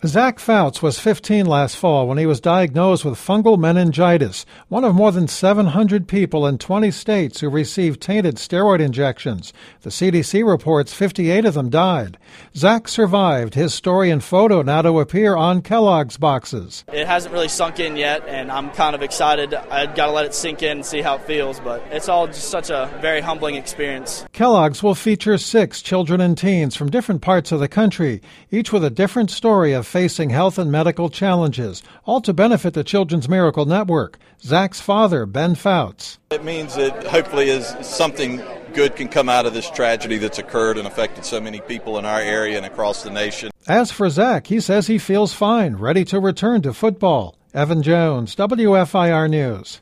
Zach Fouts was 15 last fall when he was diagnosed with fungal meningitis, one of more than 700 people in 20 states who received tainted steroid injections. The CDC reports 58 of them died. Zach survived, his story and photo now to appear on Kellogg's boxes. It hasn't really sunk in yet, and I'm kind of excited. I've got to let it sink in and see how it feels, but it's all just such a very humbling experience. Kellogg's will feature 6 children and teens from different parts of the country, each with a different story of facing health and medical challenges, all to benefit the Children's Miracle Network. Zach's father, Ben Fouts. It means that hopefully is something good can come out of this tragedy that's occurred and affected so many people in our area and across the nation. As for Zach, he says he feels fine, ready to return to football. Evan Jones, WFIR News.